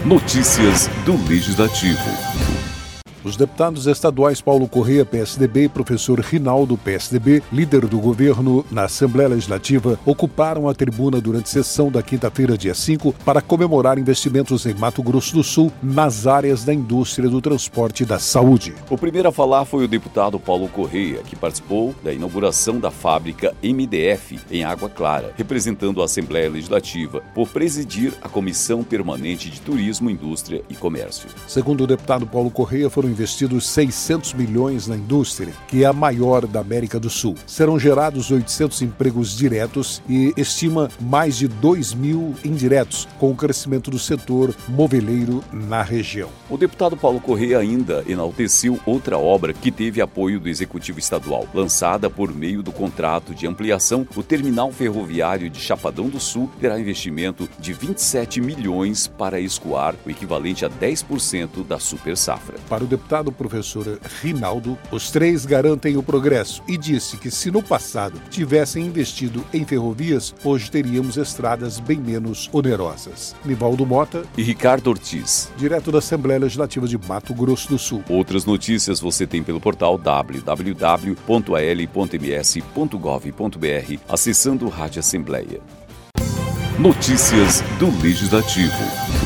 Notícias do Legislativo. Os deputados estaduais Paulo Correia, PSDB, e professor Rinaldo, PSDB, líder do governo na Assembleia Legislativa, ocuparam a tribuna durante sessão da quinta-feira, dia 5, para comemorar investimentos em Mato Grosso do Sul nas áreas da indústria do transporte e da saúde. O primeiro a falar foi o deputado Paulo Correia, que participou da inauguração da fábrica MDF em Água Clara, representando a Assembleia Legislativa por presidir a Comissão Permanente de Turismo, Indústria e Comércio. Segundo o deputado Paulo Correia, foram investidos 600 milhões na indústria, que é a maior da América do Sul. Serão gerados 800 empregos diretos e estima mais de 2.000 indiretos, com o crescimento do setor moveleiro na região. O deputado Paulo Correia ainda enalteceu outra obra que teve apoio do Executivo Estadual. Lançada por meio do contrato de ampliação, o terminal ferroviário de Chapadão do Sul terá investimento de 27 milhões para escoar o equivalente a 10% da super safra. Para o deputado professor Rinaldo, os três garantem o progresso e disse que se no passado tivessem investido em ferrovias, hoje teríamos estradas bem menos onerosas. Nivaldo Mota e Ricardo Ortiz, direto da Assembleia Legislativa de Mato Grosso do Sul. Outras notícias você tem pelo portal www.al.ms.gov.br, acessando Rádio Assembleia. Notícias do Legislativo.